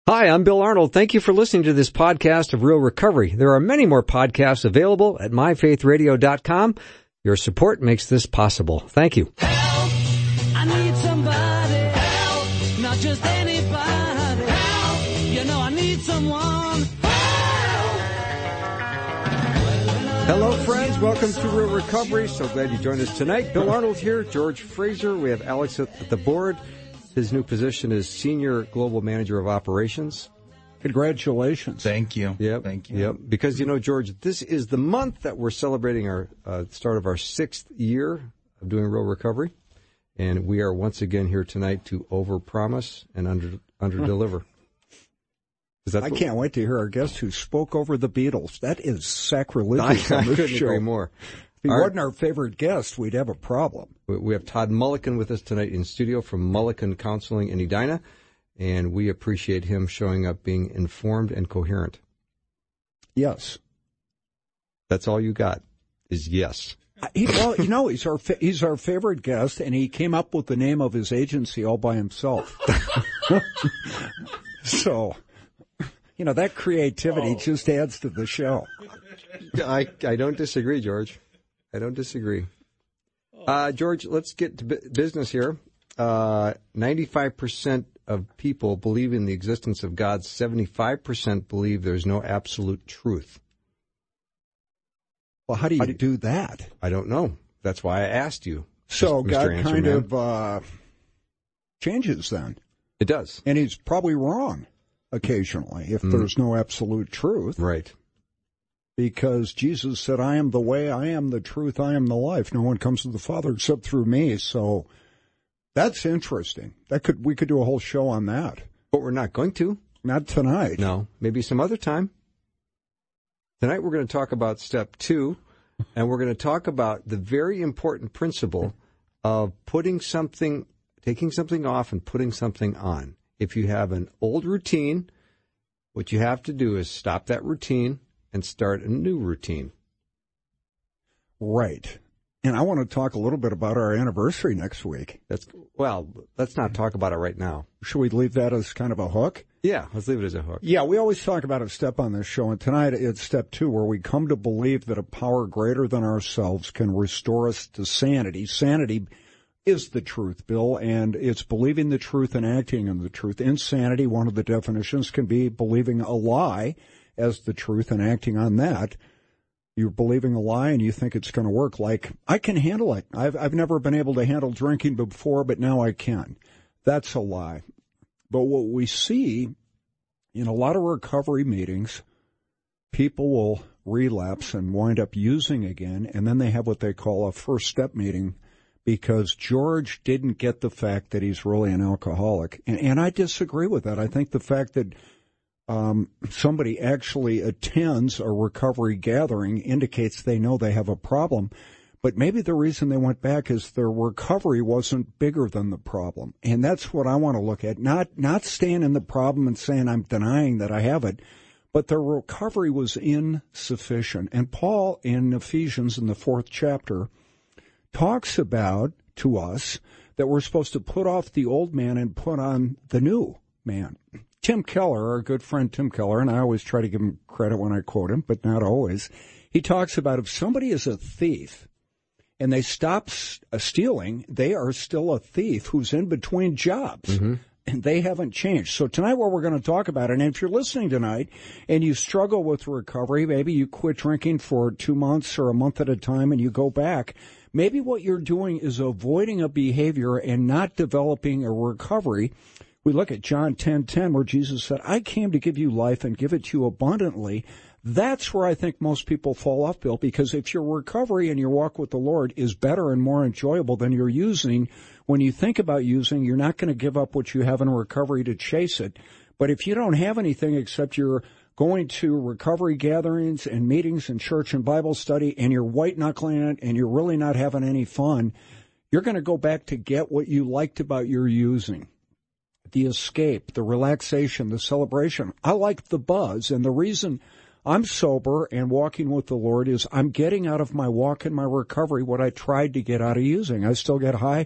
Hi, I'm Bill Arnold. Thank you for listening to this podcast of Real Recovery. There are many more podcasts available at myfaithradio.com. Your support makes this possible. Thank you. Help! I need somebody. Help! Not just anybody. Help! You know I need someone. Help! Hello, friends. Welcome to Real Recovery. So glad you joined us tonight. Bill Arnold here, George Fraser. We have Alex at the board. His new position is Senior Global Manager of Operations. Congratulations. Thank you. Yep. Thank you. Yep. Because, you know, George, this is the month that we're celebrating our start of our 6th year of doing Real Recovery. And we are once again here tonight to overpromise and underdeliver. I can't wait to hear our guest who spoke over the Beatles. That is sacrilegious I on this couldn't show. agree more. If he wasn't our favorite guest, we'd have a problem. We have Todd Mulliken with us tonight in studio from Mulliken Counseling in Edina, and we appreciate him showing up being informed and coherent. Yes. That's all you got is yes. Well, you know, he's our favorite guest, and he came up with the name of his agency all by himself. So, you know, that creativity just adds to the show. I don't disagree, George. I don't disagree. George, let's get to business here. 95% of people believe in the existence of God. 75% believe there's no absolute truth. Well, how do you do that? I don't know. That's why I asked you. So Mr. God Answer kind Man. of changes then. It does. And he's probably wrong occasionally if there's no absolute truth. Right. Because Jesus said, I am the way, I am the truth, I am the life. No one comes to the Father except through me. So that's interesting. We could do a whole show on that. But we're not going to. Not tonight. No, maybe some other time. Tonight we're going to talk about step 2, and we're going to talk about the very important principle of taking something off and putting something on. If you have an old routine, what you have to do is stop that routine and start a new routine. Right. And I want to talk a little bit about our anniversary next week. Let's not talk about it right now. Should we leave that as kind of a hook? Yeah, let's leave it as a hook. Yeah, we always talk about a step on this show, and tonight it's step 2, where we come to believe that a power greater than ourselves can restore us to sanity. Sanity is the truth, Bill, and it's believing the truth and acting on the truth. Insanity, one of the definitions, can be believing a lie as the truth and acting on that. You're believing a lie and you think it's going to work. Like, I can handle it. I've never been able to handle drinking before, but now I can. That's a lie. But what we see in a lot of recovery meetings, people will relapse and wind up using again, and then they have what they call a first step meeting because George didn't get the fact that he's really an alcoholic. And I disagree with that. I think the fact that somebody actually attends a recovery gathering indicates they know they have a problem. But maybe the reason they went back is their recovery wasn't bigger than the problem. And that's what I want to look at. Not staying in the problem and saying I'm denying that I have it, but their recovery was insufficient. And Paul in Ephesians in the 4th chapter talks about to us that we're supposed to put off the old man and put on the new man. Tim Keller, our good friend Tim Keller, and I always try to give him credit when I quote him, but not always, he talks about if somebody is a thief and they stop stealing, they are still a thief who's in between jobs. Mm-hmm. And they haven't changed. So tonight what we're going to talk about, and if you're listening tonight and you struggle with recovery, maybe you quit drinking for 2 months or a month at a time and you go back, maybe what you're doing is avoiding a behavior and not developing a recovery. We look at John 10:10 where Jesus said, I came to give you life and give it to you abundantly. That's where I think most people fall off, Bill, because if your recovery and your walk with the Lord is better and more enjoyable than your using, when you think about using, you're not going to give up what you have in recovery to chase it. But if you don't have anything except you're going to recovery gatherings and meetings and church and Bible study and you're white-knuckling it and you're really not having any fun, you're going to go back to get what you liked about your using. The escape, the relaxation, the celebration. I like the buzz, and the reason I'm sober and walking with the Lord is I'm getting out of my walk and my recovery what I tried to get out of using. I still get high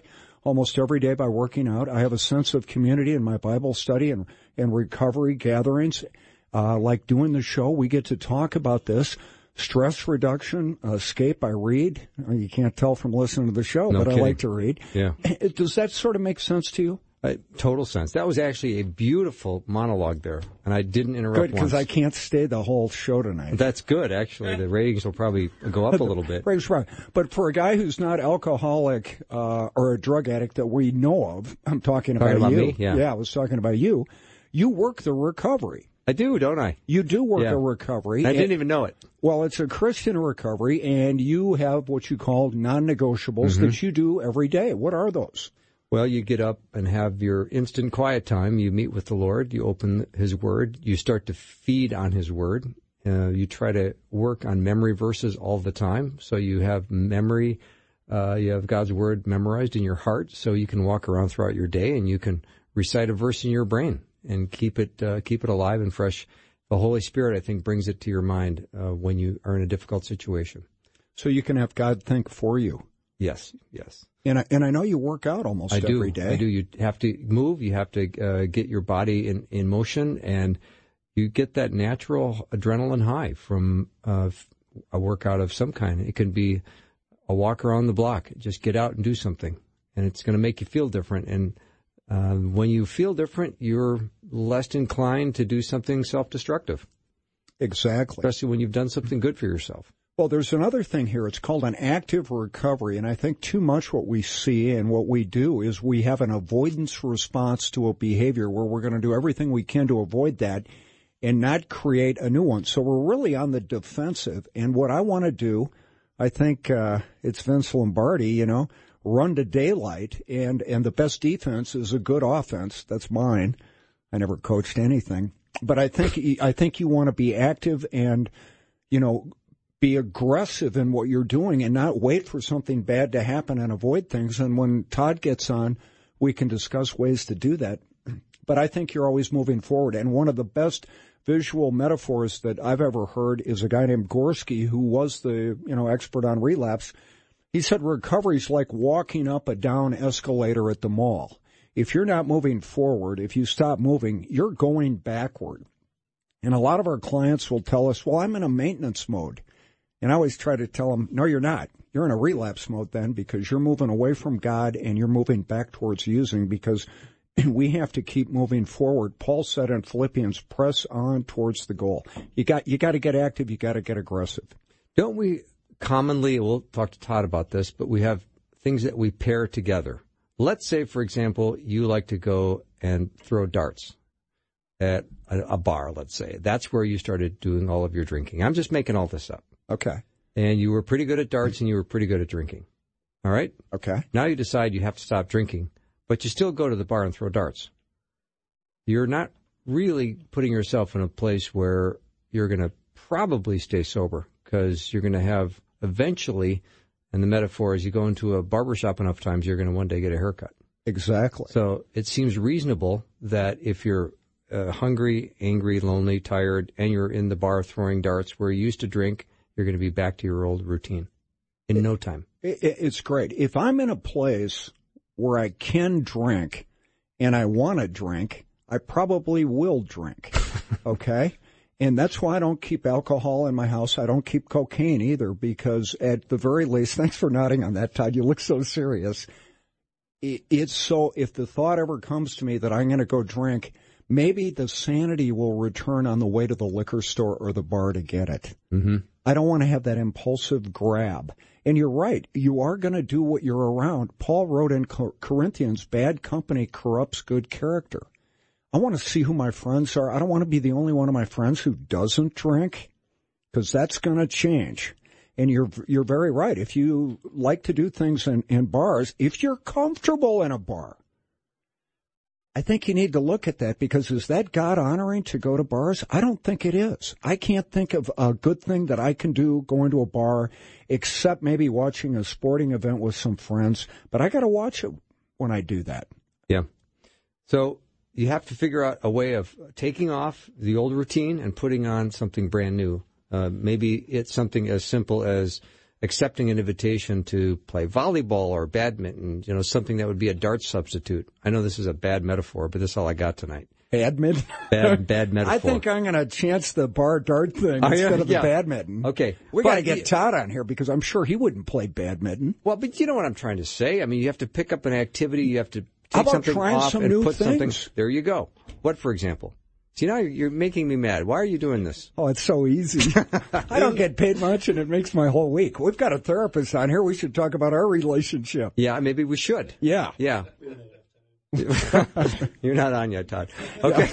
almost every day by working out. I have a sense of community in my Bible study and recovery gatherings. Like doing the show, we get to talk about this. Stress reduction, escape, I read. You can't tell from listening to the show, No but kidding. I like to read. Yeah. Does that sort of make sense to you? Total sense. That was actually a beautiful monologue there, and I didn't interrupt Good, because once. I can't stay the whole show tonight. That's good, actually. The ratings will probably go up a little bit. Right. But for a guy who's not alcoholic or a drug addict that we know of, I'm talking about about you. me? Yeah. I was talking about you. You work the recovery. I do, don't I? You do work Yeah. a recovery. I didn't even know it. Well, it's a Christian recovery, and you have what you call non-negotiables that you do every day. What are those? Well, you get up and have your instant quiet time. You meet with the Lord. You open His Word. You start to feed on His Word. You try to work on memory verses all the time. So you have memory. You have God's Word memorized in your heart, so you can walk around throughout your day and you can recite a verse in your brain and keep it alive and fresh. The Holy Spirit, I think, brings it to your mind when you are in a difficult situation. So you can have God think for you. Yes. And I know you work out almost every day. I do. You have to move. You have to get your body in motion, and you get that natural adrenaline high from a workout of some kind. It can be a walk around the block. Just get out and do something, and it's going to make you feel different. And when you feel different, you're less inclined to do something self-destructive. Exactly. Especially when you've done something good for yourself. Well, there's another thing here. It's called an active recovery, and I think too much what we see and what we do is we have an avoidance response to a behavior where we're going to do everything we can to avoid that and not create a new one. So we're really on the defensive, and what I want to do, I think it's Vince Lombardi, run to daylight, and the best defense is a good offense. That's mine. I never coached anything. But I think you want to be active and, be aggressive in what you're doing and not wait for something bad to happen and avoid things. And when Todd gets on, we can discuss ways to do that. But I think you're always moving forward. And one of the best visual metaphors that I've ever heard is a guy named Gorski, who was the, expert on relapse. He said recovery's like walking up a down escalator at the mall. If you're not moving forward, if you stop moving, you're going backward. And a lot of our clients will tell us, well, I'm in a maintenance mode. And I always try to tell them, no, you're not. You're in a relapse mode then because you're moving away from God and you're moving back towards using because we have to keep moving forward. Paul said in Philippians, press on towards the goal. You got to get active. You got to get aggressive. Don't we commonly, we'll talk to Todd about this, but we have things that we pair together. Let's say, for example, you like to go and throw darts at a bar, let's say. That's where you started doing all of your drinking. I'm just making all this up. Okay. And you were pretty good at darts and you were pretty good at drinking. All right? Okay. Now you decide you have to stop drinking, but you still go to the bar and throw darts. You're not really putting yourself in a place where you're going to probably stay sober because you're going to have eventually, and the metaphor is you go into a barbershop enough times, you're going to one day get a haircut. Exactly. So it seems reasonable that if you're hungry, angry, lonely, tired, and you're in the bar throwing darts where you used to drink, you're going to be back to your old routine in no time. It's great. If I'm in a place where I can drink and I want to drink, I probably will drink. Okay? And that's why I don't keep alcohol in my house. I don't keep cocaine either because at the very least, thanks for nodding on that, Todd. You look so serious. It's so, if the thought ever comes to me that I'm going to go drink, maybe the sanity will return on the way to the liquor store or the bar to get it. Mm-hmm. I don't want to have that impulsive grab. And you're right. You are going to do what you're around. Paul wrote in Corinthians, bad company corrupts good character. I want to see who my friends are. I don't want to be the only one of my friends who doesn't drink because that's going to change. And you're very right. If you like to do things in bars, if you're comfortable in a bar, I think you need to look at that because is that God-honoring to go to bars? I don't think it is. I can't think of a good thing that I can do going to a bar except maybe watching a sporting event with some friends, but I got to watch it when I do that. Yeah. So you have to figure out a way of taking off the old routine and putting on something brand new. Maybe it's something as simple as accepting an invitation to play volleyball or badminton, something that would be a dart substitute. I know this is a bad metaphor, but that's all I got tonight. Badminton? Bad metaphor. I think I'm going to chance the bar dart thing instead of the badminton. Okay. We got to get Todd on here because I'm sure he wouldn't play badminton. Well, but you know what I'm trying to say. I mean, you have to pick up an activity. You have to How take about something trying off some and new put things? something. There you go. What, for example? See, now you're making me mad. Why are you doing this? Oh, it's so easy. I don't get paid much, and it makes my whole week. We've got a therapist on here. We should talk about our relationship. Yeah, maybe we should. Yeah. Yeah. You're not on yet, Todd. Okay.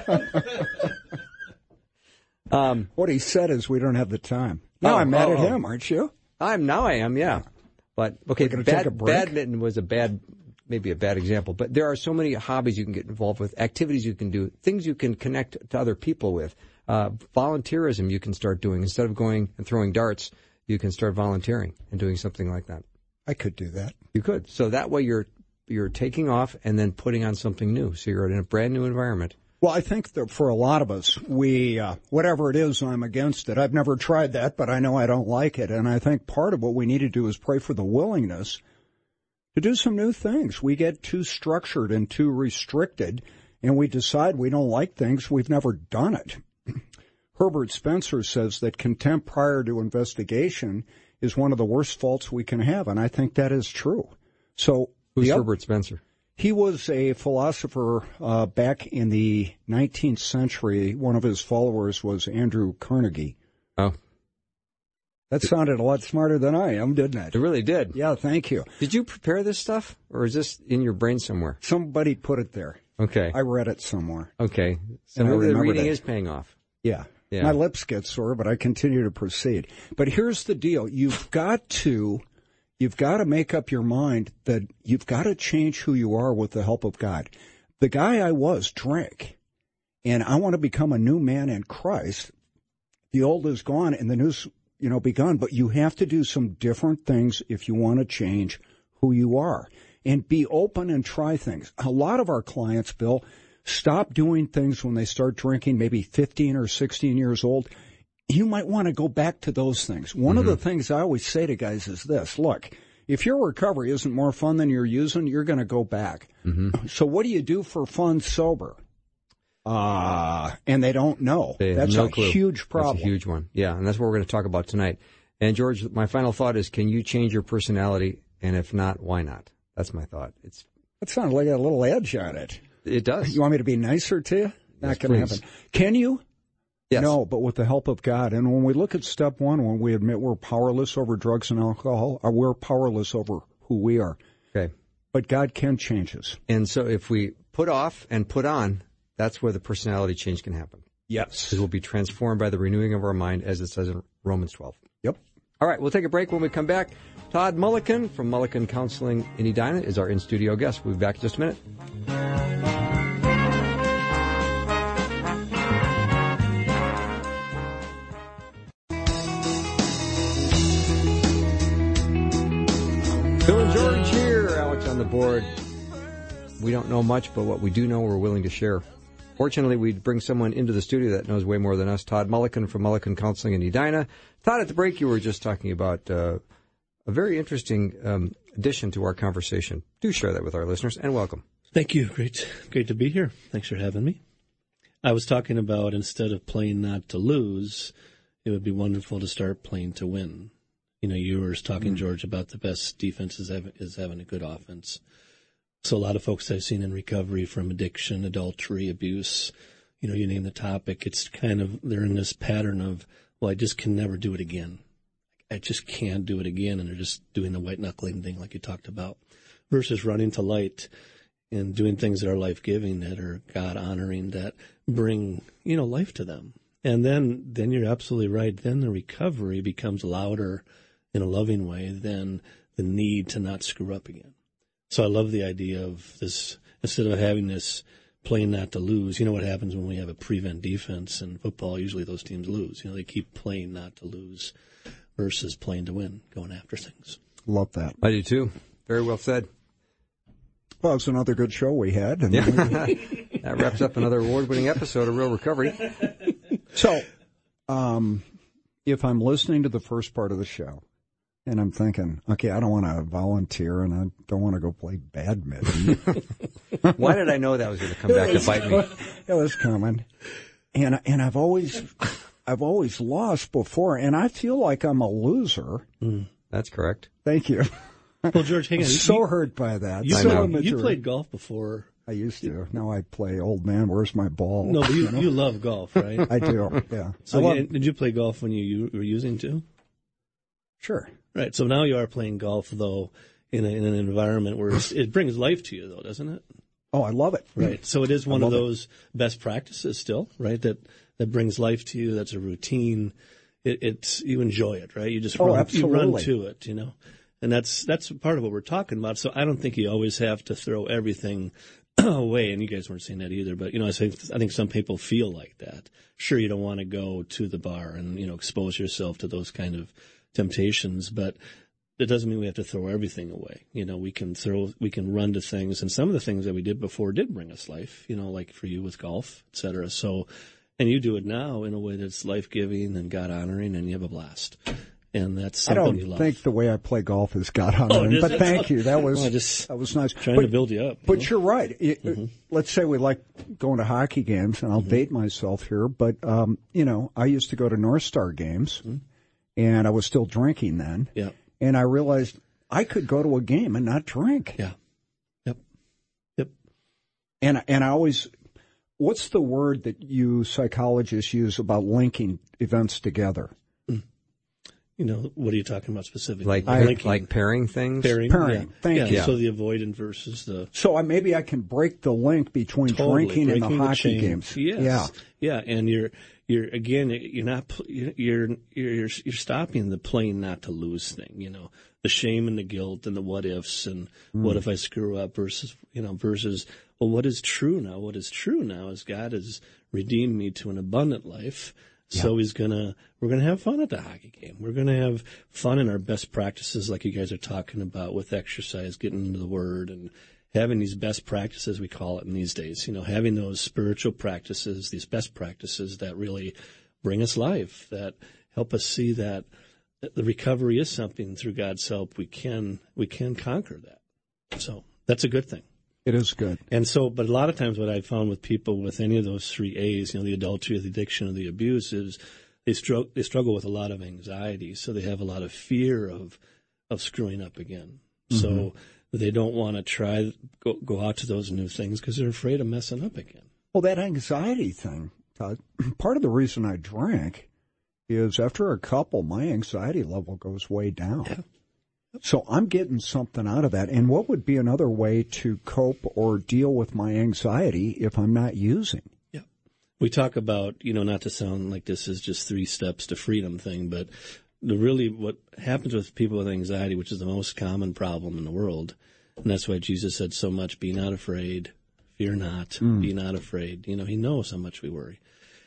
What he said is we don't have the time. Now I'm mad at him, aren't you? I am, yeah. But, okay, We're gonna take a break? badminton was maybe a bad example, but there are so many hobbies you can get involved with, activities you can do, things you can connect to other people with. Volunteerism you can start doing. Instead of going and throwing darts, you can start volunteering and doing something like that. I could do that. You could. So that way you're taking off and then putting on something new. So you're in a brand new environment. Well, I think that for a lot of us, we, whatever it is, I'm against it. I've never tried that, but I know I don't like it. And I think part of what we need to do is pray for the willingness to do some new things. We get too structured and too restricted, and we decide we don't like things. We've never done it. Herbert Spencer says that contempt prior to investigation is one of the worst faults we can have, and I think that is true. So, who's Herbert Spencer? He was a philosopher back in the 19th century. One of his followers was Andrew Carnegie. Oh. That sounded a lot smarter than I am, didn't it? It really did. Yeah, thank you. Did you prepare this stuff, or is this in your brain somewhere? Somebody put it there. Okay. I read it somewhere. Okay. So maybe the reading is paying off. Yeah. My lips get sore, but I continue to proceed. But here's the deal. You've got to make up your mind that you've got to change who you are with the help of God. The guy I was drank, and I want to become a new man in Christ. The old is gone and the new's, begun, but you have to do some different things if you want to change who you are. And be open and try things. A lot of our clients, Bill, stop doing things when they start drinking, maybe 15 or 16 years old. You might want to go back to those things. One of the things I always say to guys is this: look, if your recovery isn't more fun than you're using, you're going to go back. Mm-hmm. So what do you do for fun sober? And they don't know. That's a huge problem. That's a huge one. Yeah, and that's what we're going to talk about tonight. And George, my final thought is, can you change your personality? And if not, why not? That's my thought. That sounds like a little edge on it. It does. You want me to be nicer to you? Not going to happen. Can you? Yes. No, but with the help of God. And when we look at step one, when we admit we're powerless over drugs and alcohol, we're powerless over who we are. Okay. But God can change us. And so if we put off and put on, that's where the personality change can happen. Yes. Because we'll be transformed by the renewing of our mind, as it says in Romans 12. Yep. All right, we'll take a break. When we come back, Todd Mulliken from Mulliken Counseling in Edina is our in-studio guest. We'll be back in just a minute. Bill and George here, Alex on the board. We don't know much, but what we do know, we're willing to share. Fortunately, we bring someone into the studio that knows way more than us. Todd Mulliken from Mulliken Counseling in Edina. Todd, at the break, you were just talking about a very interesting addition to our conversation. Do share that with our listeners, and welcome. Thank you. Great to be here. Thanks for having me. I was talking about, instead of playing not to lose, it would be wonderful to start playing to win. You were talking, George, about the best defense is having a good offense. So a lot of folks I've seen in recovery from addiction, adultery, abuse, you name the topic, it's kind of, they're in this pattern of, well, I just can never do it again. I just can't do it again. And they're just doing the white knuckling thing like you talked about, versus running to light and doing things that are life-giving, that are God-honoring, that bring, life to them. And then you're absolutely right. Then the recovery becomes louder in a loving way than the need to not screw up again. So I love the idea of this, instead of having this playing not to lose. You know what happens when we have a prevent defense in football? Usually those teams lose. They keep playing not to lose versus playing to win, going after things. Love that. I do too. Very well said. Well, it's another good show we had. And that wraps up another award-winning episode of Real Recovery. So, if I'm listening to the first part of the show, And I'm thinking, okay, I don't want to volunteer, and I don't want to go play badminton. Why did I know that was going to come back to bite me? It was coming, and I've always lost before, and I feel like I'm a loser. That's correct. Thank you. Well, George, hang on. I'm so hurt by that. You played golf before. I used to. Now I play old man, where's my ball? No, but you love golf, right? I do, yeah. So did you play golf when you were using to? Sure. Right. So now you are playing golf, though, in an environment where it brings life to you, though, doesn't it? Oh, I love it. Right. So it is one of those best practices still, right? That brings life to you. That's a routine. It's you enjoy it, right? You just run to it, you know. And that's part of what we're talking about. So I don't think you always have to throw everything away. And you guys weren't saying that either. But, you know, I think some people feel like that. Sure, you don't want to go to the bar and, you know, expose yourself to those kind of temptations, but it doesn't mean we have to throw everything away. You know, we can run to things, and some of the things that we did before did bring us life, you know, like for you with golf, et cetera. So, and you do it now in a way that's life-giving and God-honoring, and you have a blast. And that's something you love. I don't think the way I play golf is God-honoring, but thank you. That was nice. Trying to build you up. But you're right. Let's say we like going to hockey games, and I'll date myself here, but, you know, I used to go to North Star games, and I was still drinking then. Yeah. And I realized I could go to a game and not drink. Yeah. Yep. And I always, what's the word that you psychologists use about linking events together? You know, what are you talking about specifically? Like pairing things? Pairing. Yeah. Thank you. So the avoidant versus the... So maybe I can break the link between drinking and the hockey games. Yes. Yeah. And you're stopping the playing not to lose thing, you know, the shame and the guilt and the what ifs and what if I screw up versus, well, what is true now? What is true now is God has redeemed me to an abundant life. So we're going to have fun at the hockey game. We're going to have fun in our best practices, like you guys are talking about with exercise, getting into the Word and having these best practices, we call it in these days, you know, having those spiritual practices, these best practices that really bring us life, that help us see that the recovery is something through God's help. We can conquer that. So that's a good thing. It is good. And so, but a lot of times what I've found with people with any of those 3 A's, you know, the adultery, the addiction, or the abuse, is they struggle with a lot of anxiety. So they have a lot of fear of screwing up again. So they don't want to go out to those new things because they're afraid of messing up again. Well, that anxiety thing, part of the reason I drank is after a couple, my anxiety level goes way down. Yeah. So I'm getting something out of that. And what would be another way to cope or deal with my anxiety if I'm not using? Yeah. We talk about, you know, not to sound like this is just 3 steps to freedom thing, but what happens with people with anxiety, which is the most common problem in the world, and that's why Jesus said so much, be not afraid, fear not, be not afraid. You know, he knows how much we worry.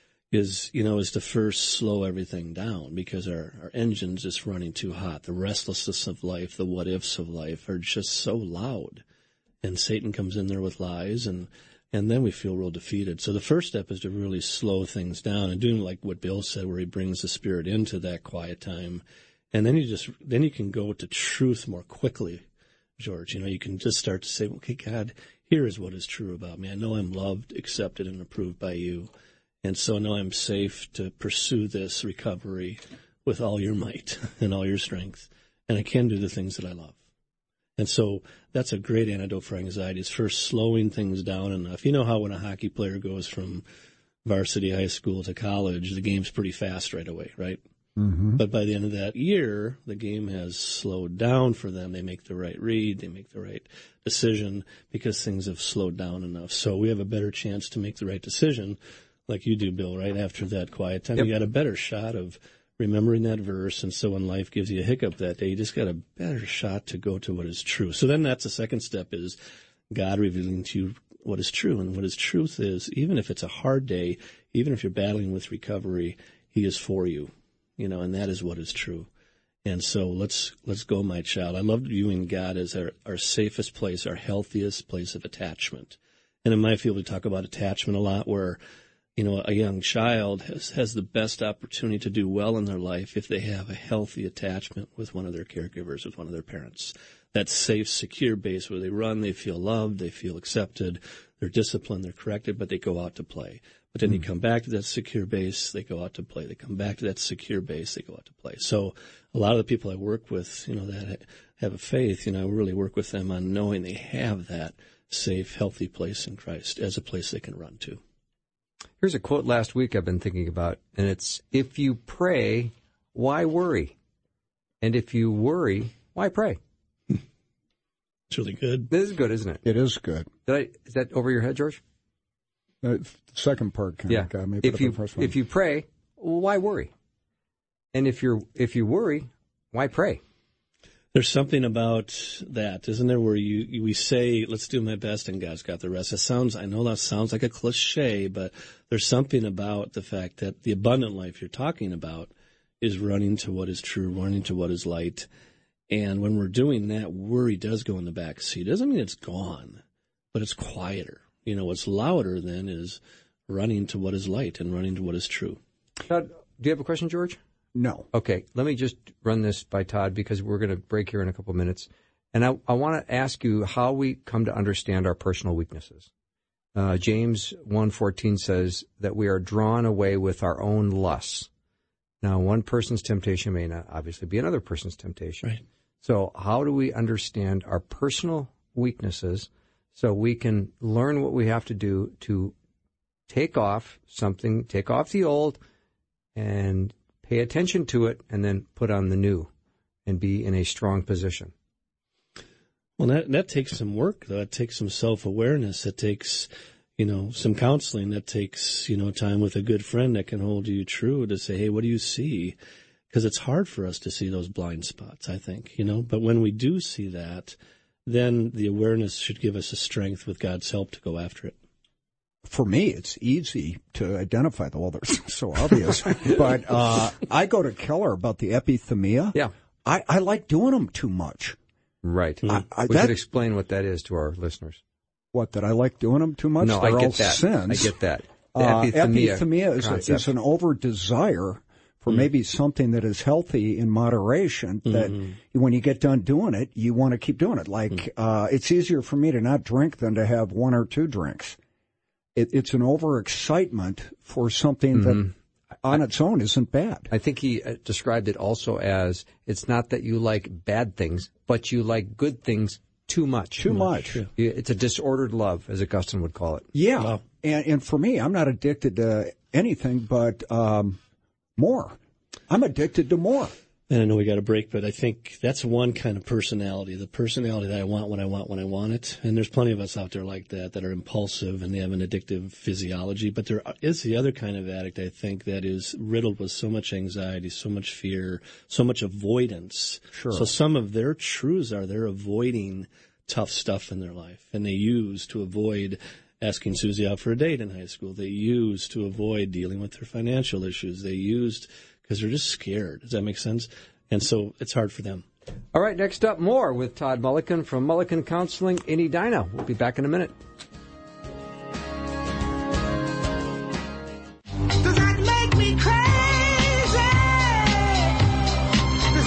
Is to first slow everything down because our engine's just running too hot. The restlessness of life, the what-ifs of life are just so loud. And Satan comes in there with lies, and then we feel real defeated. So the first step is to really slow things down and doing like what Bill said, where he brings the Spirit into that quiet time. And then you can go to truth more quickly, George. You know, you can just start to say, okay, God, here is what is true about me. I know I'm loved, accepted, and approved by you. And so now I'm safe to pursue this recovery with all your might and all your strength. And I can do the things that I love. And so that's a great antidote for anxiety, is first slowing things down enough. You know how when a hockey player goes from varsity high school to college, the game's pretty fast right away, right? Mm-hmm. But by the end of that year, the game has slowed down for them. They make the right read, they make the right decision because things have slowed down enough. So we have a better chance to make the right decision like you do, Bill, right after that quiet time. Yep. You got a better shot of remembering that verse, and so when life gives you a hiccup that day, you just got a better shot to go to what is true. So then that's the second step, is God revealing to you what is true. And what his truth is, even if it's a hard day, even if you're battling with recovery, he is for you, you know, and that is what is true. And so let's go, my child. I love viewing God as our safest place, our healthiest place of attachment. And in my field, we talk about attachment a lot, where a young child has the best opportunity to do well in their life if they have a healthy attachment with one of their caregivers, with one of their parents. That safe, secure base where they run, they feel loved, they feel accepted, they're disciplined, they're corrected, but they go out to play. But then you come back to that secure base, they go out to play. They come back to that secure base, they go out to play. So a lot of the people I work with, that have a faith, I really work with them on knowing they have that safe, healthy place in Christ as a place they can run to. Here's a quote last week I've been thinking about, and it's, if you pray, why worry? And if you worry, why pray? It's really good. This is good, isn't it? It is good. Is that over your head, George? The second part kind of got me. If you pray, why worry? And if you worry, why pray? There's something about that, isn't there, where we say, let's do my best and God's got the rest. I know that sounds like a cliche, but there's something about the fact that the abundant life you're talking about is running to what is true, running to what is light. And when we're doing that, worry does go in the back seat. It doesn't mean it's gone, but it's quieter. What's louder then is running to what is light and running to what is true. Todd, do you have a question, George? No. Okay, let me just run this by Todd because we're going to break here in a couple of minutes. And I want to ask you how we come to understand our personal weaknesses. James 1:14 says that we are drawn away with our own lusts. Now, one person's temptation may not obviously be another person's temptation. Right. So how do we understand our personal weaknesses so we can learn what we have to do to take off the old and pay attention to it, and then put on the new and be in a strong position? Well, that takes some work, though. It takes some self-awareness. It takes, some counseling. That takes, time with a good friend that can hold you true to say, hey, what do you see? Because it's hard for us to see those blind spots, I think, But when we do see that, then the awareness should give us a strength with God's help to go after it. For me, it's easy to identify the others. So obvious. But I go to Keller about the epithemia. Yeah. I like doing them too much. Right. We should explain what that is to our listeners. What, that I like doing them too much? No, They're I get all that. sins. I get that. Epithemia is an over-desire for maybe something that is healthy in moderation, that when you get done doing it, you want to keep doing it. Like, it's easier for me to not drink than to have one or two drinks. It's an overexcitement for something that on its own isn't bad. I think he described it also as, it's not that you like bad things, but you like good things too much. Too much. Yeah. It's a disordered love, as Augustine would call it. Yeah. Wow. And for me, I'm not addicted to anything but more. I'm addicted to more. And I know we got a break, but I think that's one kind of personality, the personality that I want when I want it. And there's plenty of us out there like that are impulsive and they have an addictive physiology. But there is the other kind of addict, I think, that is riddled with so much anxiety, so much fear, so much avoidance. Sure. So some of their truths are they're avoiding tough stuff in their life. And they use to avoid asking Susie out for a date in high school. They use to avoid dealing with their financial issues. They used because they're just scared. Does that make sense? And so it's hard for them. All right, next up, more with Todd Mulliken from Mulliken Counseling in Edina. We'll be back in a minute. Does that make me crazy? Does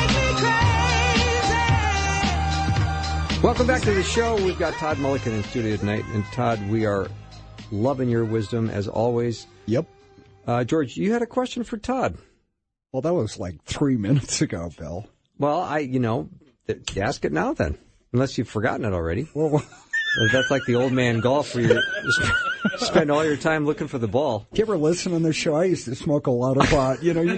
that make me crazy? Welcome back to the show. We've got Todd Mulliken in studio tonight. And Todd, we are loving your wisdom as always. Yep. George, you had a question for Todd. Well, that was like 3 minutes ago, Bill. Well, ask it now then, unless you've forgotten it already. Well, that's like the old man golf where you spend all your time looking for the ball. you ever listen on the show? I used to smoke a lot of pot.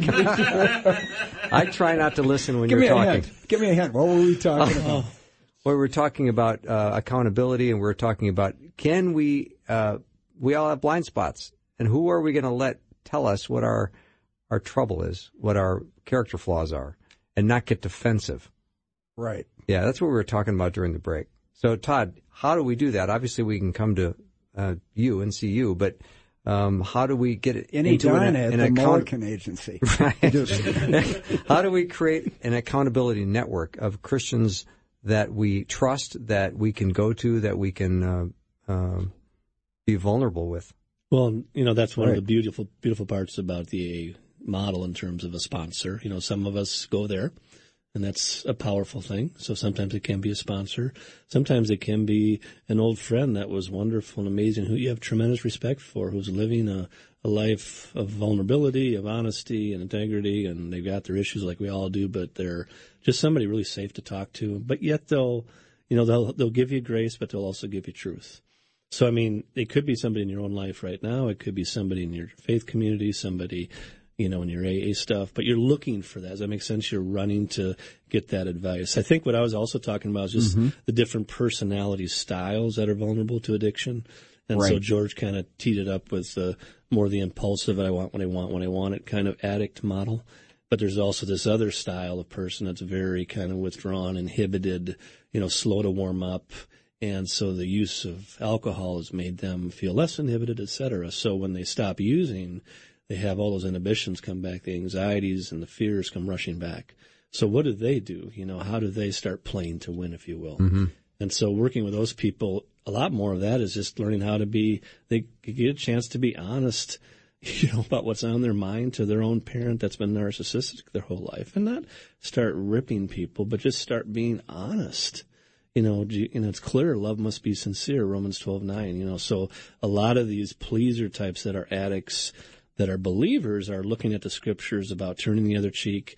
I try not to listen when you're talking. Give me a hint. What were we talking about? Well, we're talking about accountability, and we're talking about can we all have blind spots, and who are we going to let tell us what our trouble is, what our character flaws are, and not get defensive. Right. Yeah, that's what we were talking about during the break. So, Todd, how do we do that? Obviously, we can come to you and see you, but how do we get it into the Mulliken Agency? Right. How do we create an accountability network of Christians that we trust, that we can go to, that we can be vulnerable with? Well, that's one of the beautiful parts about the AA model in terms of a sponsor. Some of us go there, and that's a powerful thing. So sometimes it can be a sponsor. Sometimes it can be an old friend that was wonderful and amazing, who you have tremendous respect for, who's living a life of vulnerability, of honesty and integrity, and they've got their issues like we all do, but they're just somebody really safe to talk to. But yet they'll give you grace, but they'll also give you truth. So, it could be somebody in your own life right now. It could be somebody in your faith community, somebody, in your AA stuff, but you're looking for that. Does that make sense? You're running to get that advice. I think what I was also talking about is just the different personality styles that are vulnerable to addiction. And so George kind of teed it up with more the impulsive, I want what I want when I want it kind of addict model. But there's also this other style of person that's very kind of withdrawn, inhibited, slow to warm up. And so the use of alcohol has made them feel less inhibited, et cetera. So when they stop using, they have all those inhibitions come back, the anxieties and the fears come rushing back. So what do? How do they start playing to win, if you will? Mm-hmm. And so working with those people, a lot more of that is just learning how to they get a chance to be honest, about what's on their mind to their own parent that's been narcissistic their whole life, and not start ripping people, but just start being honest. It's clear love must be sincere, Romans 12:9, so a lot of these pleaser types that are addicts, that are believers, are looking at the scriptures about turning the other cheek,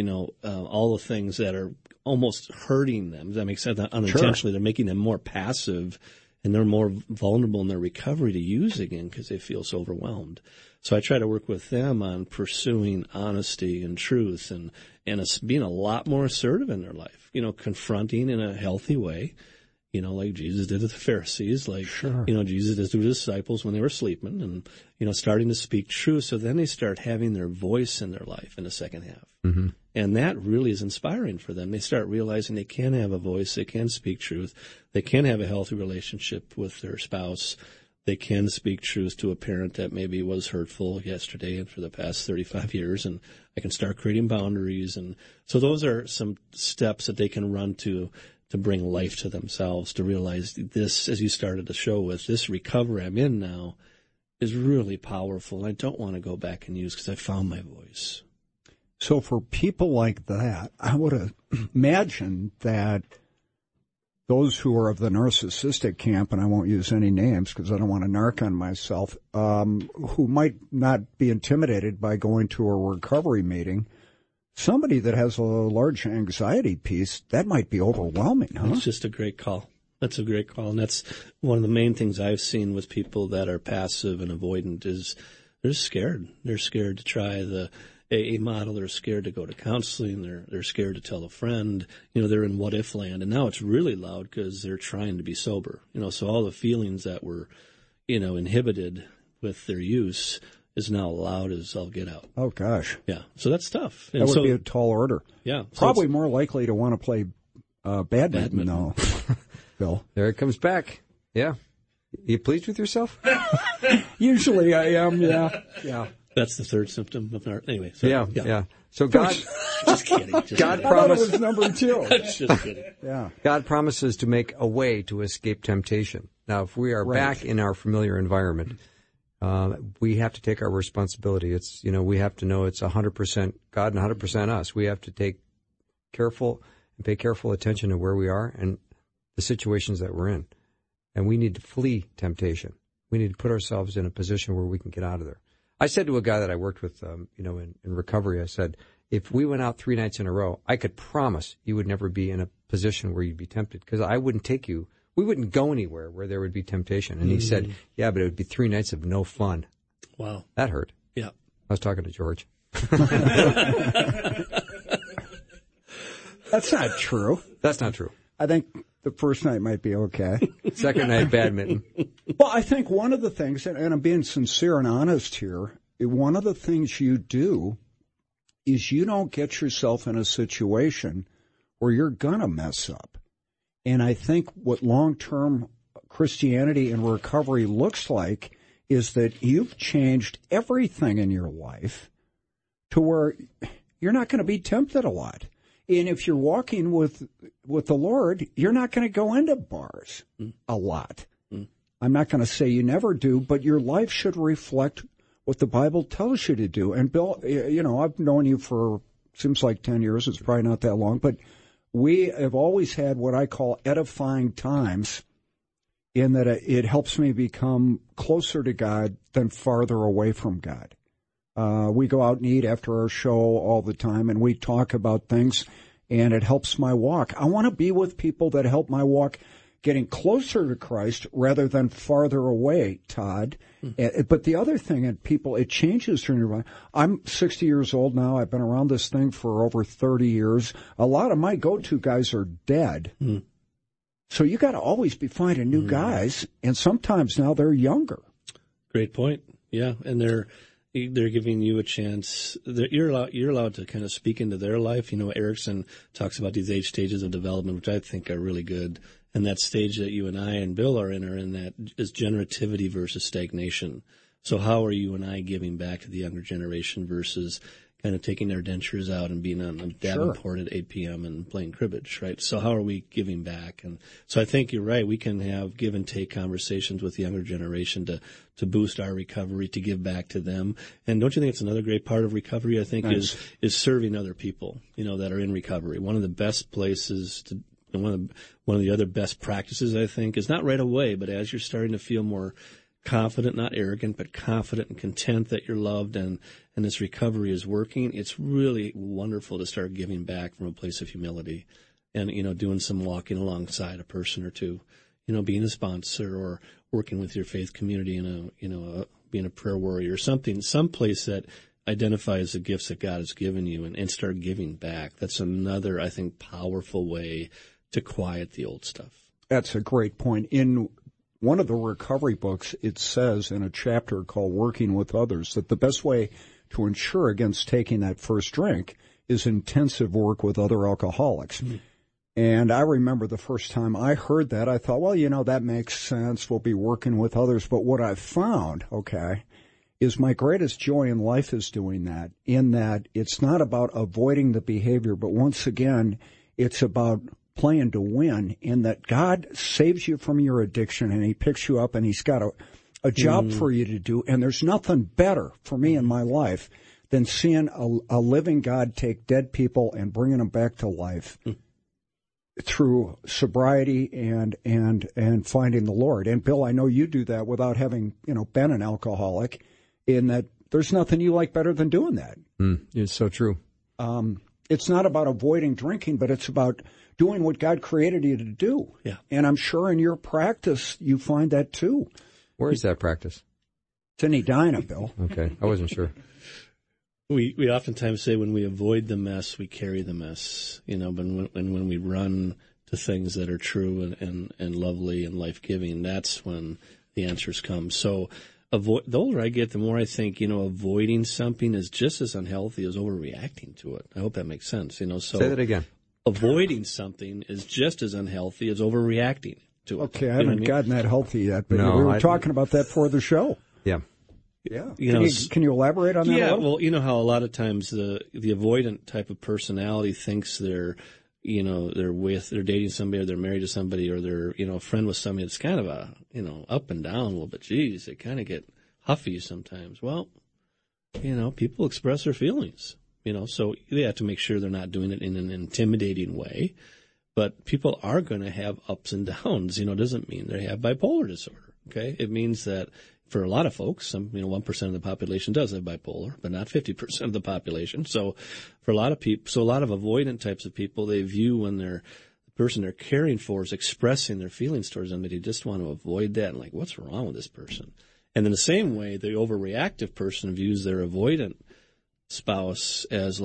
all the things that are almost hurting them. Does that make sense? Unintentionally, They're making them more passive, and they're more vulnerable in their recovery to use again because they feel so overwhelmed. So I try to work with them on pursuing honesty and truth and being a lot more assertive in their life, confronting in a healthy way, like Jesus did to the Pharisees, Jesus did to the disciples when they were sleeping, and, starting to speak truth. So then they start having their voice in their life in the second half. Mm-hmm. And that really is inspiring for them. They start realizing they can have a voice, they can speak truth, they can have a healthy relationship with their spouse, they can speak truth to a parent that maybe was hurtful yesterday and for the past 35 years, and I can start creating boundaries. And so those are some steps that they can run to bring life to themselves, to realize this, as you started the show with, this recovery I'm in now is really powerful. I don't want to go back and use because I found my voice. So for people like that, I would imagine that those who are of the narcissistic camp, and I won't use any names because I don't want to narc on myself, who might not be intimidated by going to a recovery meeting, somebody that has a large anxiety piece, that might be overwhelming, huh? It's just a great call. That's a great call. And that's one of the main things I've seen with people that are passive and avoidant is they're scared. They're scared to try the AA model. They're scared to go to counseling. They're scared to tell a friend. They're in what if land. And now it's really loud because they're trying to be sober. So all the feelings that were, inhibited with their use is now loud as I'll get out. Oh, gosh. Yeah. So that's tough. And that would be a tall order. Yeah. Probably more likely to want to play badminton, though, Bill. There it comes back. Yeah. You pleased with yourself? Usually I am, yeah. Yeah. That's the third symptom of anyway. So, yeah. So God, just kidding. God I thought promises. it was number 2. Just kidding. Yeah. God promises to make a way to escape temptation. Now, if we are back in our familiar environment, we have to take our responsibility. It's we have to know it's 100% God and 100% us. We have to pay careful attention to where we are and the situations that we're in, and we need to flee temptation. We need to put ourselves in a position where we can get out of there. I said to a guy that I worked with, in recovery, I said, if we went out 3 nights in a row, I could promise you would never be in a position where you'd be tempted because I wouldn't take you. We wouldn't go anywhere where there would be temptation. And he said, yeah, but it would be 3 nights of no fun. Wow. That hurt. Yeah. I was talking to George. That's not true. That's not true. I think the first night might be okay. Second night, badminton. Well, I think one of the things, and I'm being sincere and honest here, one of the things you do is you don't get yourself in a situation where you're going to mess up. And I think what long-term Christianity and recovery looks like is that you've changed everything in your life to where you're not going to be tempted a lot. And if you're walking with the Lord, you're not going to go into bars a lot. I'm not going to say you never do, but your life should reflect what the Bible tells you to do. And Bill, I've known you for, seems like 10 years. It's probably not that long, but we have always had what I call edifying times, in that it helps me become closer to God than farther away from God. We go out and eat after our show all the time, and we talk about things, and it helps my walk. I want to be with people that help my walk getting closer to Christ rather than farther away, Todd. But the other thing, and people, it changes during your life. I'm 60 years old now. I've been around this thing for over 30 years. A lot of my go-to guys are dead. So you got to always be finding new guys, and sometimes now they're younger. Great point. Yeah, and they're giving you a chance. You're allowed to kind of speak into their life. Erickson talks about these 8 stages of development, which I think are really good. And that stage that you and I and Bill are in that is generativity versus stagnation. So how are you and I giving back to the younger generation versus kind of taking their dentures out and being on Davenport at 8 p.m. and playing cribbage, right? So how are we giving back? And so I think you're right. We can have give and take conversations with the younger generation to boost our recovery, to give back to them. And don't you think it's another great part of recovery, I think, is serving other people, that are in recovery. One of the best places to, one of the other best practices, I think, is not right away, but as you're starting to feel more confident, not arrogant, but confident and content that you're loved and this recovery is working, it's really wonderful to start giving back from a place of humility and, doing some walking alongside a person or two, being a sponsor or working with your faith community being a prayer warrior or something, someplace that identifies the gifts that God has given you and start giving back. That's another, I think, powerful way to quiet the old stuff. That's a great point. In one of the recovery books, it says in a chapter called Working with Others that the best way to ensure against taking that first drink is intensive work with other alcoholics. Mm-hmm. And I remember the first time I heard that, I thought, well, that makes sense. We'll be working with others. But what I've found, is my greatest joy in life is doing that, in that it's not about avoiding the behavior, but once again, it's about playing to win, in that God saves you from your addiction and he picks you up and he's got a job for you to do. And there's nothing better for me in my life than seeing a living God take dead people and bringing them back to life through sobriety and finding the Lord. And Bill, I know you do that without having, been an alcoholic, in that there's nothing you like better than doing that. It's so true. It's not about avoiding drinking, but it's about doing what God created you to do. Yeah. And I'm sure in your practice, you find that too. Where is that practice? It's in Edina, Bill. Okay. I wasn't sure. We oftentimes say when we avoid the mess, we carry the mess, but when we run to things that are true and lovely and life-giving, that's when the answers come. So the older I get, the more I think, avoiding something is just as unhealthy as overreacting to it. I hope that makes sense, So say that again. Avoiding something is just as unhealthy as overreacting to it. Okay, I haven't gotten that healthy yet, but no, we were talking about that for the show. Yeah. Yeah. Can you elaborate on that? Yeah, well, you know how a lot of times the avoidant type of personality thinks they're dating somebody or they're married to somebody or they're, a friend with somebody. It's kind of a, up and down a little bit. Geez, they kind of get huffy sometimes. Well, people express their feelings, so they have to make sure they're not doing it in an intimidating way. But people are going to have ups and downs. It doesn't mean they have bipolar disorder. Okay. It means that for a lot of folks, 1% of the population does have bipolar, but not 50% of the population. So for a lot of people, a lot of avoidant types of people, they view when the person they're caring for is expressing their feelings towards them, that they just want to avoid that and what's wrong with this person? And in the same way, the overreactive person views their avoidant spouse as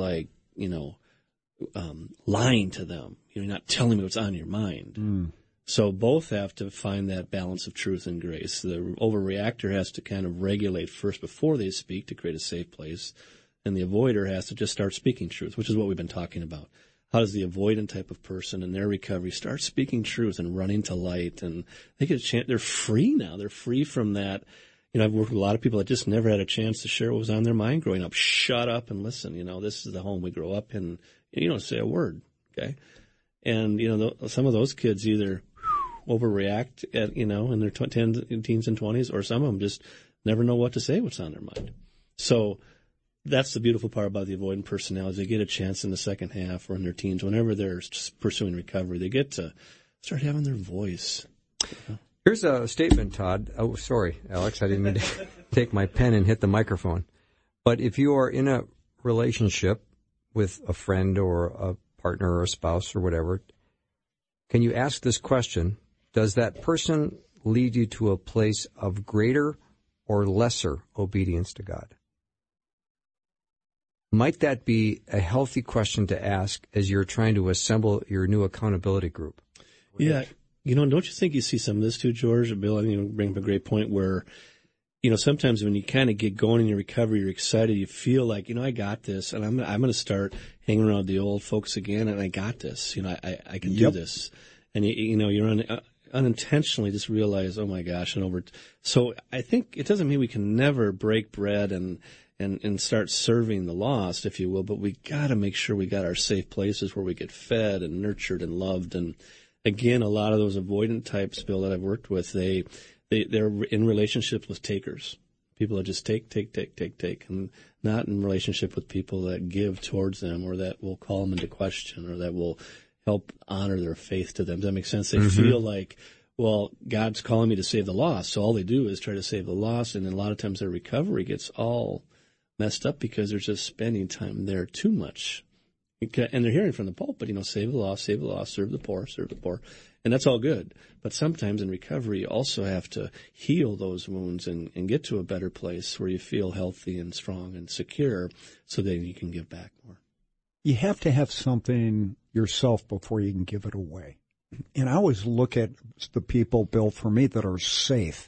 lying to them. You're not telling me what's on your mind. So both have to find that balance of truth and grace. The overreactor has to kind of regulate first before they speak to create a safe place. And the avoider has to just start speaking truth, which is what we've been talking about. How does the avoidant type of person in their recovery start speaking truth and running to light? And they get a chance. They're free now. They're free from that. I've worked with a lot of people that just never had a chance to share what was on their mind growing up. Shut up and listen. This is the home we grow up in. And you don't say a word. Okay. And, some of those kids either overreact at, in their teens and 20s, or some of them just never know what to say, what's on their mind. So that's the beautiful part about the avoidant personalities. They get a chance in the second half or in their teens, whenever they're pursuing recovery, they get to start having their voice. Here's a statement, Todd. Oh, sorry, Alex. I didn't mean to take my pen and hit the microphone. But if you are in a relationship with a friend or a partner or a spouse or whatever, can you ask this question? Does that person lead you to a place of greater or lesser obedience to God? Might that be a healthy question to ask as you're trying to assemble your new accountability group? Yeah. Don't you think you see some of this too, George? Bill, I think you bring up a great point where, sometimes when you kind of get going in your recovery, you're excited, you feel like, I got this, and I'm going to start hanging around the old folks again, and I got this. I can do this. And, you're unintentionally just realize, oh my gosh, so I think it doesn't mean we can never break bread and start serving the lost, if you will, but we got to make sure we got our safe places where we get fed and nurtured and loved. And again, a lot of those avoidant types, Bill, that I've worked with, they're in relationships with takers. People that just take, and not in relationship with people that give towards them or that will call them into question or that will help honor their faith to them. Does that make sense? They feel like, well, God's calling me to save the lost, so all they do is try to save the lost, and then a lot of times their recovery gets all messed up because they're just spending time there too much. And they're hearing from the pulpit, save the lost, serve the poor. And that's all good. But sometimes in recovery, you also have to heal those wounds and get to a better place where you feel healthy and strong and secure so that you can give back more. You have to have something yourself before you can give it away. And I always look at the people, Bill, for me, that are safe.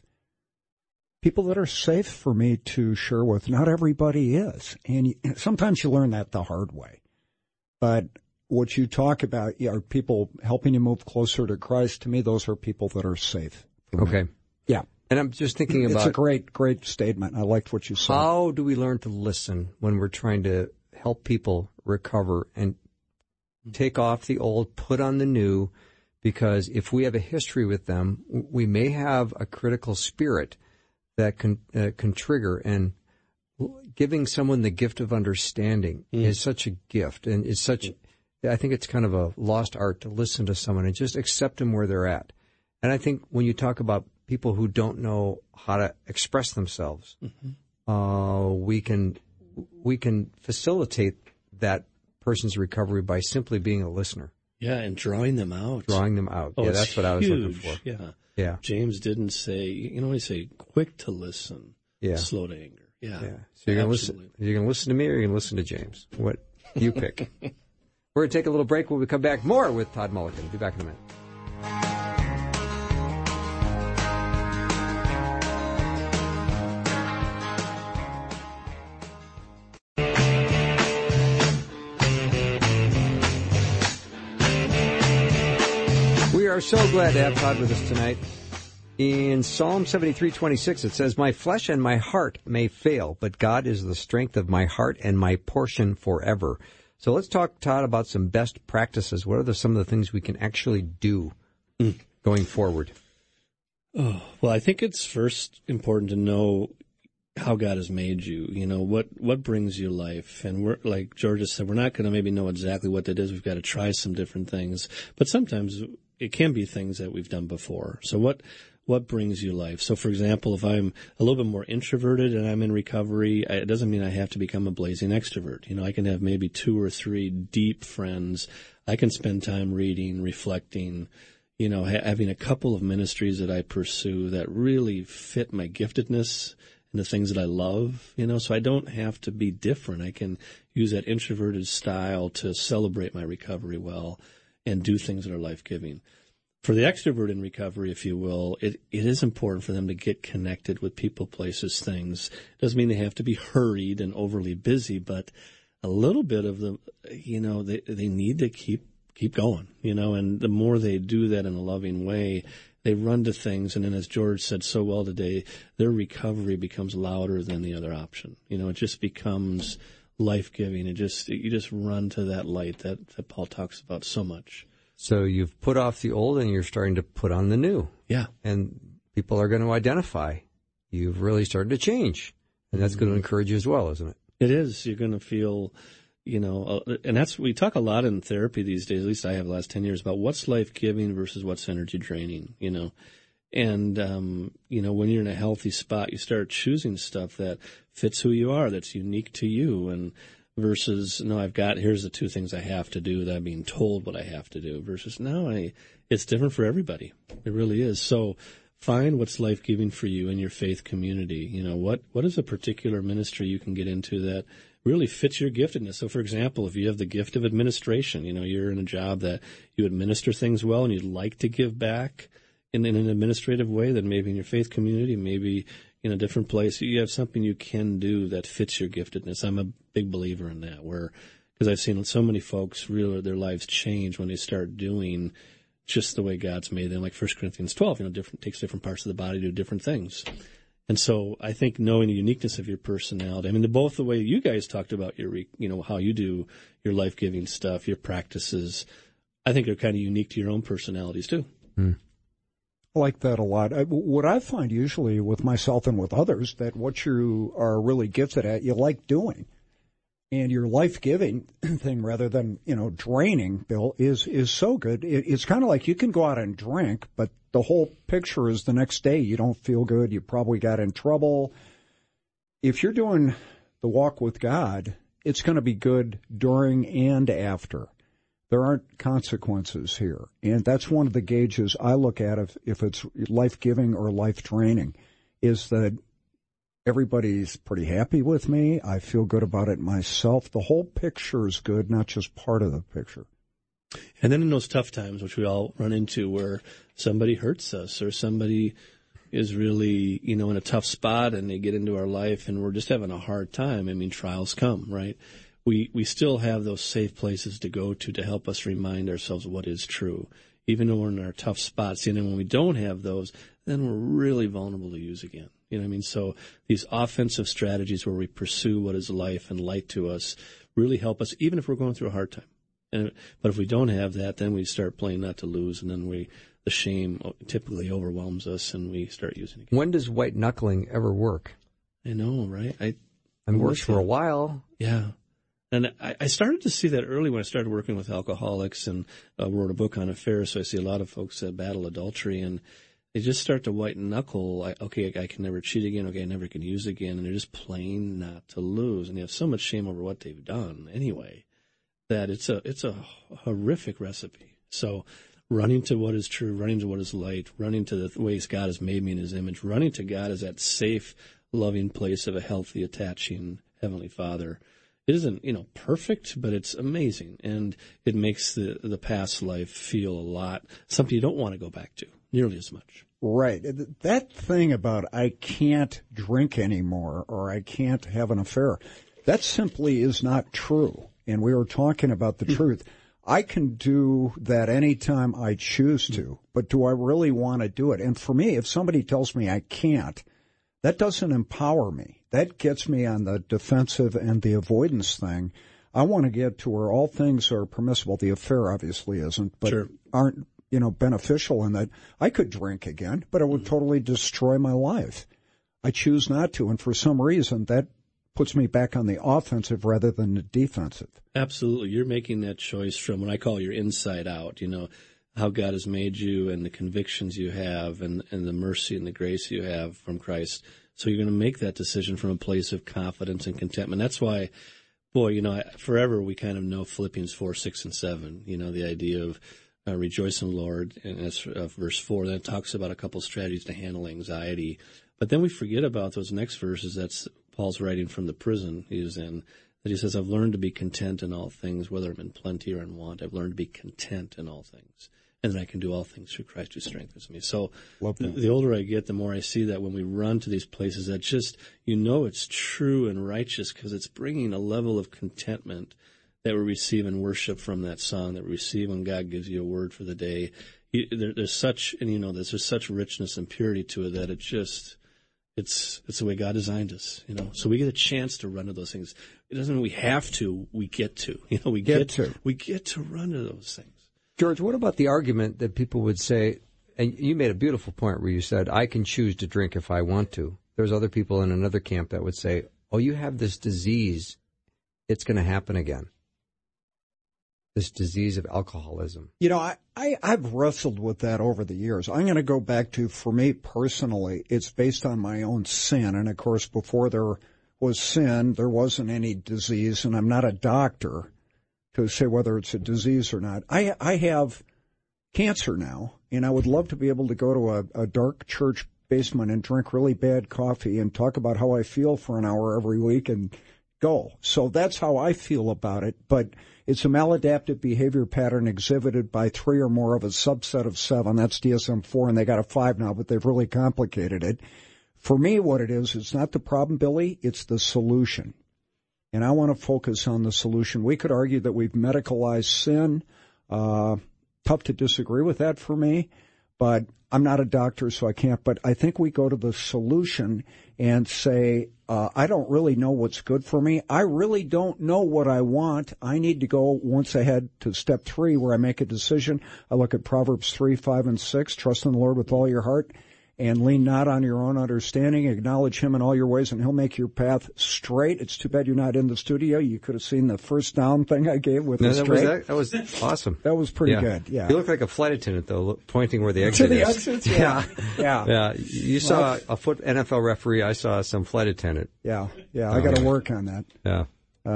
People that are safe for me to share with. Not everybody is. And sometimes you learn that the hard way. But what you talk about are people helping you move closer to Christ. To me, those are people that are safe. Okay. Me. Yeah. And I'm just thinking about... It's a great statement. I liked what you said. How do we learn to listen when we're trying to help people recover and take off the old, put on the new? Because if we have a history with them, we may have a critical spirit that can trigger, and giving someone the gift of understanding is such a gift, and it's such, I think it's kind of a lost art to listen to someone and just accept them where they're at. And I think when you talk about people who don't know how to express themselves, we can facilitate that person's recovery by simply being a listener. Yeah, and drawing them out. Oh, yeah, that's what I was looking for. Yeah. James didn't say, he said, quick to listen, slow to anger. Yeah. So you're going to listen. You're going to listen to me, or you're going to listen to James? What you pick? We're going to take a little break. When we come back, more with Todd Mulliken. Be back in a minute. We are so glad to have Todd with us tonight. In Psalm 73:26, it says, "My flesh and my heart may fail, but God is the strength of my heart and my portion forever." So let's talk, Todd, about some best practices. What are some of the things we can actually do going forward? Oh, well, I think it's first important to know how God has made you. What brings you life. And we're, like Georgia said, we're not going to maybe know exactly what that is. We've got to try some different things. But sometimes it can be things that we've done before. So what brings you life? So, for example, if I'm a little bit more introverted and I'm in recovery, it doesn't mean I have to become a blazing extrovert. I can have maybe 2 or 3 deep friends. I can spend time reading, reflecting, having a couple of ministries that I pursue that really fit my giftedness and the things that I love, so I don't have to be different. I can use that introverted style to celebrate my recovery well and do things that are life-giving. For the extrovert in recovery, if you will, it is important for them to get connected with people, places, things. Doesn't mean they have to be hurried and overly busy, but a little bit of them, they need to keep going, and the more they do that in a loving way, they run to things, and then as George said so well today, their recovery becomes louder than the other option. It just becomes life-giving. You just run to that light that Paul talks about so much. So you've put off the old and you're starting to put on the new. Yeah. And people are going to identify. You've really started to change. And that's going to encourage you as well, isn't it? It is. You're going to feel, and we talk a lot in therapy these days, at least I have the last 10 years, about what's life-giving versus what's energy draining, And, when you're in a healthy spot, you start choosing stuff that fits who you are, that's unique to you, and versus, no, here's the two things I have to do that I'm being told what I have to do, versus, no, it's different for everybody. It really is. So find what's life-giving for you in your faith community. What is a particular ministry you can get into that really fits your giftedness? So, for example, if you have the gift of administration, you're in a job that you administer things well and you'd like to give back in an administrative way, then maybe in your faith community, maybe in a different place, you have something you can do that fits your giftedness. I'm a big believer in that, because I've seen so many folks really their lives change when they start doing just the way God's made them. Like 1 Corinthians 12, takes different parts of the body to do different things. And so I think knowing the uniqueness of your personality, both the way you guys talked about your, how you do your life-giving stuff, your practices, I think are kind of unique to your own personalities too. I like that a lot. What I find usually with myself and with others, that what you are really gifted at, you like doing. And your life-giving thing, rather than, draining, Bill, is so good. It's kind of like you can go out and drink, but the whole picture is the next day you don't feel good. You probably got in trouble. If you're doing the walk with God, it's going to be good during and after. There aren't consequences here. And that's one of the gauges I look at if it's life-giving or life-draining, is that everybody's pretty happy with me. I feel good about it myself. The whole picture is good, not just part of the picture. And then in those tough times, which we all run into, where somebody hurts us or somebody is really, in a tough spot and they get into our life and we're just having a hard time. Trials come, right? We still have those safe places to go to help us remind ourselves what is true, even though we're in our tough spots. And then when we don't have those, then we're really vulnerable to use again. So these offensive strategies where we pursue what is life and light to us really help us, even if we're going through a hard time. But if we don't have that, then we start playing not to lose, and then the shame typically overwhelms us, and we start using it again. When does white knuckling ever work? I know, right? It works for a while. Yeah. And I started to see that early when I started working with alcoholics and wrote a book on affairs. So I see a lot of folks that battle adultery, and they just start to white knuckle. I can never cheat again. Okay, I never can use again. And they're just playing not to lose. And they have so much shame over what they've done anyway that it's a horrific recipe. So running to what is true, running to what is light, running to the ways God has made me in his image, running to God as that safe, loving place of a healthy, attaching Heavenly Father. It isn't, perfect, but it's amazing. And it makes the past life feel something you don't want to go back to nearly as much. Right. That thing about I can't drink anymore or I can't have an affair, that simply is not true. And we were talking about the truth. I can do that anytime I choose to, but do I really want to do it? And for me, if somebody tells me I can't, that doesn't empower me. That gets me on the defensive and the avoidance thing. I want to get to where all things are permissible. The affair obviously isn't, but sure. aren't, beneficial in that I could drink again, but it would totally destroy my life. I choose not to, and for some reason that puts me back on the offensive rather than the defensive. Absolutely. You're making that choice from what I call your inside out, how God has made you and the convictions you have and the mercy and the grace you have from Christ. So you're going to make that decision from a place of confidence and contentment. That's why, forever we kind of know Philippians 4, 6, and 7, the idea of rejoice in the Lord. And that's verse 4. Then it talks about a couple strategies to handle anxiety. But then we forget about those next verses. That's Paul's writing from the prison he was in. That he says, I've learned to be content in all things, whether I'm in plenty or in want. I've learned to be content in all things. And then I can do all things through Christ who strengthens me. So the older I get, the more I see that when we run to these places that just, it's true and righteous because it's bringing a level of contentment that we receive in worship from that song, that we receive when God gives you a word for the day. There's such richness and purity to it that it's the way God designed us, So we get a chance to run to those things. It doesn't mean we have to, we get to. We get to run to those things. George, what about the argument that people would say, and you made a beautiful point where you said, I can choose to drink if I want to. There's other people in another camp that would say, oh, you have this disease, it's going to happen again. This disease of alcoholism. You know, I've wrestled with that over the years. I'm going to go back to, for me personally, it's based on my own sin. And, of course, before there was sin, there wasn't any disease, and I'm not a doctor to say whether it's a disease or not. I have cancer now, and I would love to be able to go to a dark church basement and drink really bad coffee and talk about how I feel for an hour every week and go. So that's how I feel about it, but it's a maladaptive behavior pattern exhibited by 3 or more of a subset of 7. That's DSM-4, and they got a 5 now, but they've really complicated it. For me, what it is, it's not the problem, Billy, it's the solution. And I want to focus on the solution. We could argue that we've medicalized sin. Tough to disagree with that for me, but I'm not a doctor, so I can't. But I think we go to the solution and say, I don't really know what's good for me. I really don't know what I want. I need to go once ahead to step 3 where I make a decision. I look at Proverbs 3, 5, and 6. Trust in the Lord with all your heart and lean not on your own understanding. Acknowledge him in all your ways, and he'll make your path straight. It's too bad you're not in the studio. You could have seen the first down thing I gave with the straight. That was awesome. That was pretty good, yeah. You look like a flight attendant, though, pointing where the exit is. To the exits? Yeah. You saw a NFL referee. I saw some flight attendant. Yeah. I got to work on that. Yeah.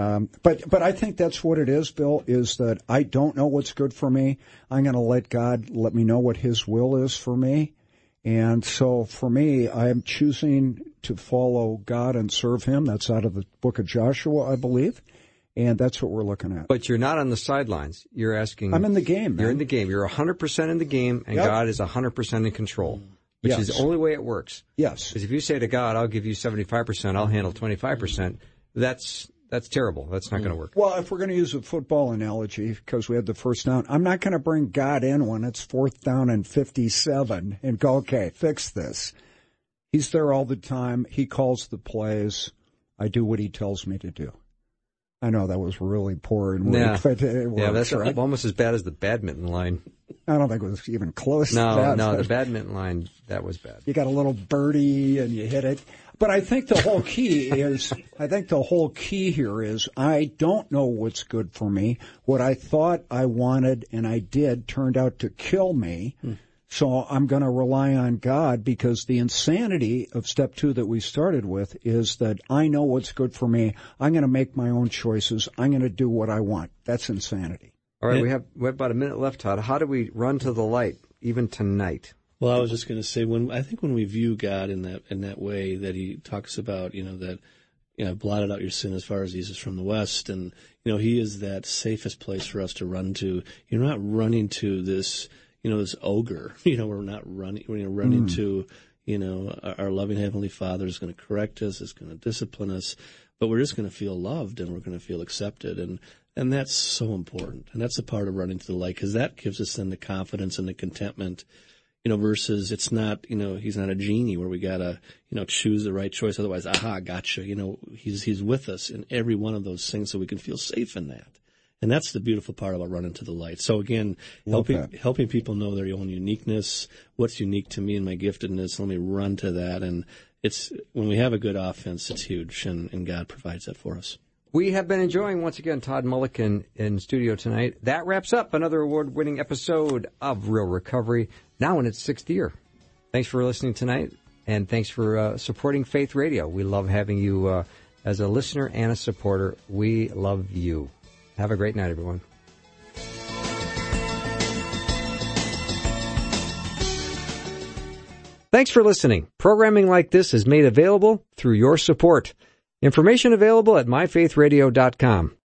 But I think that's what it is, Bill, is that I don't know what's good for me. I'm going to let God let me know what his will is for me. And so for me, I am choosing to follow God and serve him. That's out of the book of Joshua, I believe. And that's what we're looking at. But you're not on the sidelines. You're asking. I'm in the game, man. You're in the game. You're 100% in the game, and God is 100% in control, which is the only way it works. Yes. Because if you say to God, I'll give you 75%, I'll handle 25%, that's terrible. That's not going to work. Well, if we're going to use a football analogy, because we had the first down, I'm not going to bring God in when it's 4th down and 57 and go, okay, fix this. He's there all the time. He calls the plays. I do what he tells me to do. I know that was really poor and weak, but it works, that's right? almost as bad as the badminton line. I don't think it was even close to that. No, the badminton line, that was bad. You got a little birdie and you hit it. But I think the whole key here is I don't know what's good for me. What I thought I wanted and I did turned out to kill me. So I'm going to rely on God, because the insanity of step 2 that we started with is that I know what's good for me. I'm going to make my own choices. I'm going to do what I want. That's insanity. All right, we have about a minute left, Todd. How do we run to the light, even tonight? Well, I was just going to say, I think when we view God in that way, that he talks about, that, blotted out your sin as far as east is from the west, and, he is that safest place for us to run to. You're not running to this, this ogre. We're not running. We're running to, our loving Heavenly Father is going to correct us, is going to discipline us, but we're just going to feel loved and we're going to feel accepted, and that's so important. And that's a part of running to the light, because that gives us then the confidence and the contentment. Versus it's not, he's not a genie where we gotta, choose the right choice. Otherwise, gotcha. He's with us in every one of those things, so we can feel safe in that. And that's the beautiful part about running to the light. So again, helping people know their own uniqueness, what's unique to me and my giftedness. Let me run to that. And it's, when we have a good offense, it's huge, and God provides that for us. We have been enjoying, once again, Todd Mulliken in studio tonight. That wraps up another award-winning episode of Real Recovery, now in its 6th year. Thanks for listening tonight, and thanks for supporting Faith Radio. We love having you as a listener and a supporter. We love you. Have a great night, everyone. Thanks for listening. Programming like this is made available through your support. Information available at myfaithradio.com.